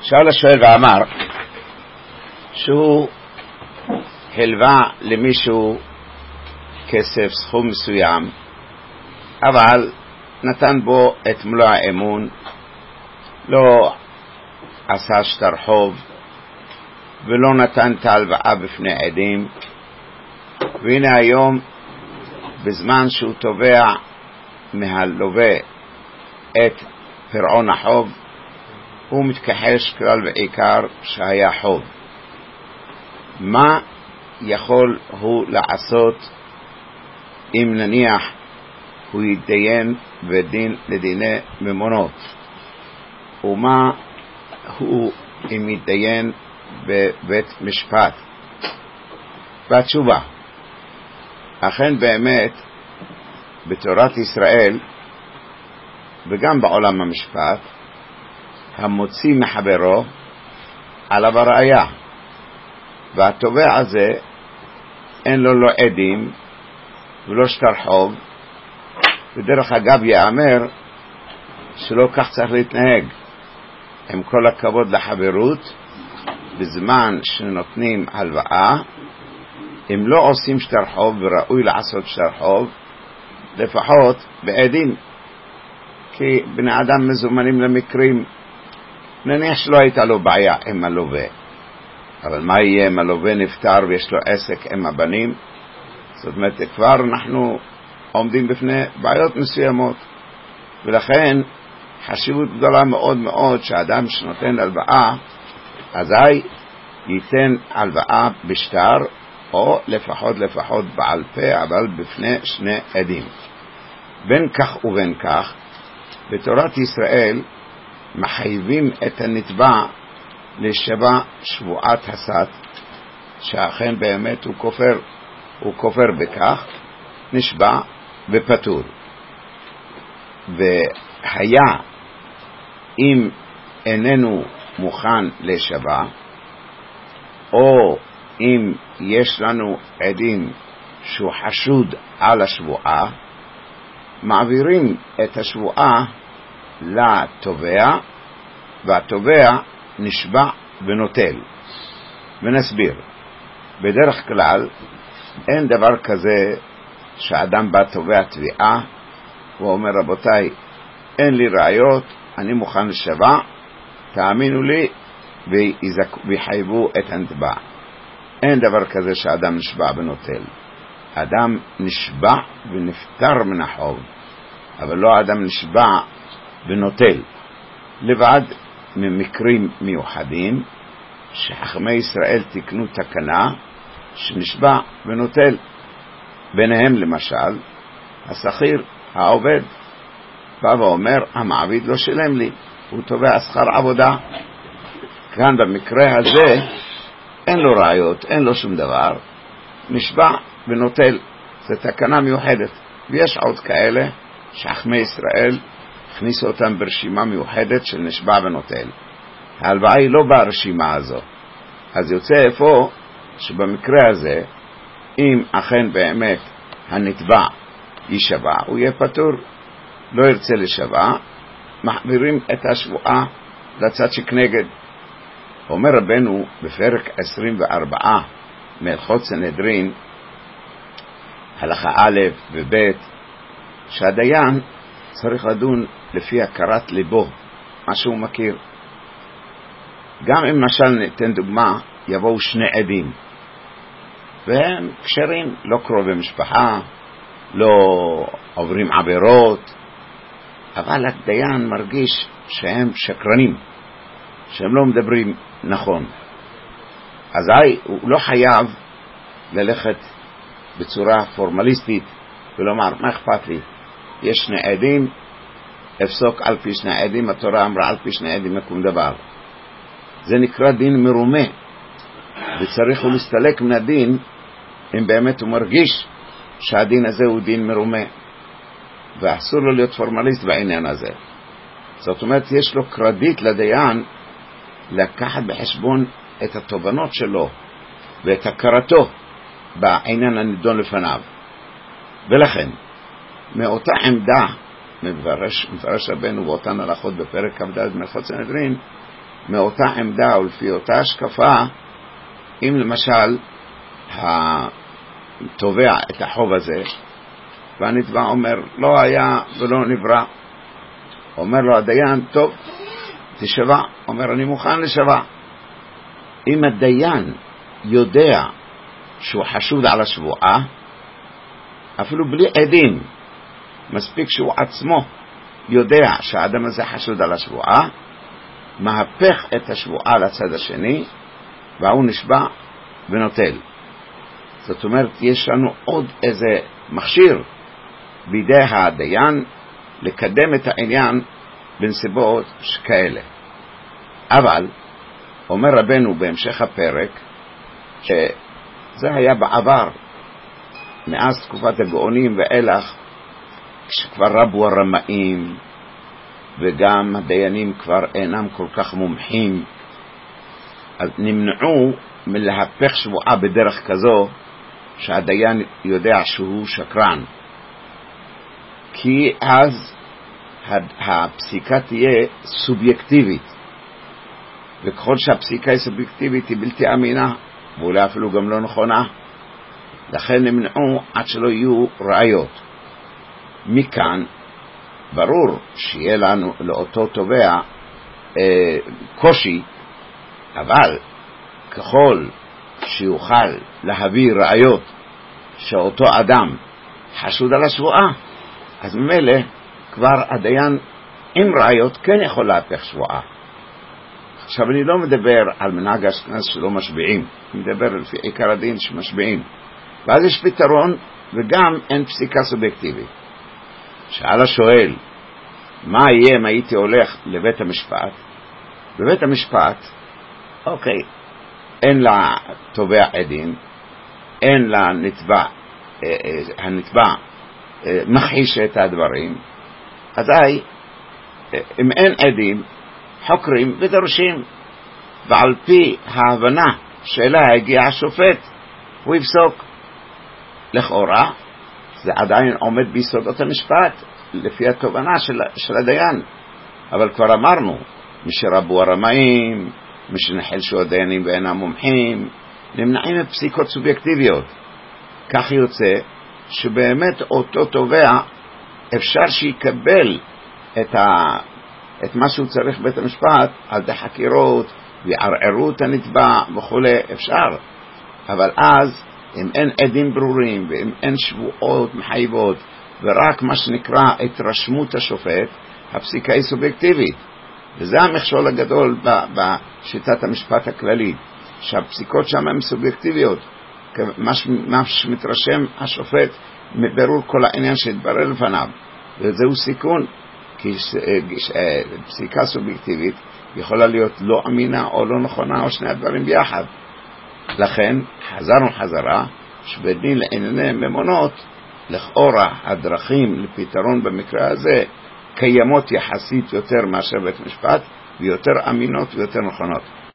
שאל השואל ואמר שהוא הלווה למישהו כסף, סכום מסוים, אבל נתן בו את מלוא האמון, לא עשה שטר חוב ולא נתן את ההלוואה בפני עדים, והנה היום בזמן שהוא תובע מהלווה את פירעון החוב, הוא מתכחש כלל ועיקר שהיה חוב. מה יכול הוא לעשות אם נניח הוא יתדיין בדין לדיני ממונות? ומה הוא אם יתדיין בבית משפט? והתשובה, אכן באמת בתורת ישראל וגם בעולם המשפט, המוציא מחברו עליו הראיה, והתובע הזה אין לו לא עדים ולא שטר חוב, ודרך אגב יאמר שלא כך צריך להתנהג. עם כל הכבוד לחברות, בזמן שנותנים הלוואה, אם לא עושים שטר חוב וראוי לעשות שטר חוב, לפחות בעדים, כי בני אדם מזומנים למקרים. נניח שלא הייתה לו בעיה עם הלווה, אבל מה יהיה אם הלווה נפטר ויש לו עסק עם הבנים? זאת אומרת, כבר אנחנו עומדים בפני בעיות מסוימות, ולכן חשיבות גדולה מאוד מאוד שהאדם שנותן הלוואה, אזי ייתן הלוואה בשטר, או לפחות בעל פה, אבל בפני שני עדים. בין כך ובין כך, בתורת ישראל מחייבים את הנתבע לשבע שבועת הסת, שאכן באמת הוא כופר בכך, נשבע ופטור. והיה אם איננו מוכן לשבע, או אם יש לנו עדים שהוא חשוד על השבועה, מעבירים את השבועה לתובע, והתובע נשבע ונוטל. ונסביר, בדרך כלל אין דבר כזה שאדם בא תובע תביעה ואומר רבותיי, אין לי ראיות, אני מוכן לשבע, תאמינו לי, ויחייבו את הנתבע. אין דבר כזה שאדם נשבע ונוטל. אדם נשבע ונפטר מן החוב, אבל לא אדם נשבע ונוטל. לבד ממקרים מיוחדים שחכמי ישראל תקנו תקנה שנשבע ונוטל. ביניהם למשל השכיר, העובד, בא ואומר המעביד לא שילם לי, הוא תובע שכר עבודה. כאן במקרה הזה אין לו ראיות, אין לו שום דבר, נשבע ונוטל. זו תקנה מיוחדת, ויש עוד כאלה שחכמי ישראל הכניסו אותם ברשימה מיוחדת של נשבע ונוטל. ההלוואה היא לא ברשימה הזו, אז יוצא איפה שבמקרה הזה אם אכן באמת הנתבע יישבע, הוא יהיה פטור. לא ירצה לשבע, מחבירים את השבועה לצד שכנגד. אומר רבנו בפרק 24 מהלכות סנהדרין, הלכה א' וב', שהדיין צריך לדון לפי הכרת ליבו, מה שהוא מכיר. גם אם למשל ניתן דוגמה, יבואו שני עדים והם קשרים, לא קרובי משפחה, לא עוברים עבירות, אבל הדיין מרגיש שהם שקרנים, שהם לא מדברים נכון. אז הוא לא חייב ללכת בצורה פורמליסטית ולומר מה אכפת לי, יש שני עדים, אפסוק על פי שני עדים, התורה אמרה על פי שני עדים יקום דבר. זה נקרא דין מרומה, וצריך הוא להסתלק מן הדין אם באמת הוא מרגיש שהדין הזה הוא דין מרומה, ואסור לו להיות פורמליסט בעניין הזה. זאת אומרת, יש לו קרדיט לדיין לקחת בחשבון את התובנות שלו ואת הכרתו בעניין הנידון לפניו. ולכן מאותה עמדה מפרש רבנו באותן הלכות בפרק כ"ד מהלכות סנהדרין, מאותה עמדה ולפי אותה השקפה, אם למשל התובע את החוב הזה, והנתבע אומר לא היה ולא נברא, אומר לו הדיין טוב תשבע, אומר אני מוכן לשבע. אם הדיין יודע שהוא חשוד על השבועה, אפילו בלי עדים, מספיק שהוא עצמו יודע שהאדם הזה חשוד על השבועה, מהפך את השבועה לצד השני, והוא נשבע ונוטל. זאת אומרת, יש לנו עוד איזה מכשיר בידי הדיין לקדם את העניין בנסיבות שכאלה. אבל אומר רבנו בהמשך הפרק שזה היה בעבר, מאז תקופת הגאונים ואילך, כשכבר רבו הרמאים וגם הדיינים כבר אינם כל כך מומחים, אז נמנעו מלהפך שבועה בדרך כזו שהדיין יודע שהוא שקרן, כי אז הפסיקה תהיה סובייקטיבית, וככל שהפסיקה היא סובייקטיבית היא בלתי אמינה ואולי אפילו גם לא נכונה. לכן נמנעו עד שלא יהיו ראיות. מכאן ברור שיהיה לנו לאותו תובע קושי, אבל ככל שיוכל להביא ראיות שאותו אדם חשוד על השבועה, אז ממילא כבר הדיין עם ראיות כן יכול להפך שבועה. עכשיו אני לא מדבר על מנהג אשכנז שלא משביעים, אני מדבר לפי עיקר הדין שמשביעים, ואז יש פתרון וגם אין פסיקה סובייקטיבית. שאל השואל, מה יהיה אם הייתי הולך לבית המשפט? בבית המשפט, אוקיי, אין לה תובע עדים, אין לה נתבע, הנתבע מכחיש את הדברים, אזי אם אין עדים חוקרים ודורשים, ועל פי ההבנה שאליה הגיע השופט הוא יפסוק. לכאורה זה עדיין עומד ביסודות המשפט לפי התובנה של הדיין, אבל כבר אמרנו, מי שרבו הרמאים, מי שנחלשו הדיינים ואינם מומחים, נמנעים מפסיקות סובייקטיביות. כך יוצא שבאמת אותו תובע אפשר שיקבל את מה שהוא צריך בית המשפט על די חקירות וערערו את הנתבע וכו', אפשר. אבל אז אם אין עדים ברורים ואם אין שבועות מחייבות ורק מה שנקרא התרשמות השופט, הפסיקה היא סובייקטיבית. וזה המכשול הגדול בשיטת המשפט הכללי, שהפסיקות שם הן סובייקטיביות, מה שמתרשם השופט מברור כל העניין שהתברר לפניו, וזהו סיכון, כי פסיקה סובייקטיבית יכולה להיות לא אמינה או לא נכונה או שני הדברים ביחד. לכן חזרנו חזרה שבדין לענייני ממונות, לכאורה הדרכים לפתרון במקרה הזה קיימות יחסית יותר מאשר בית משפט, ויותר אמינות ויותר נכונות.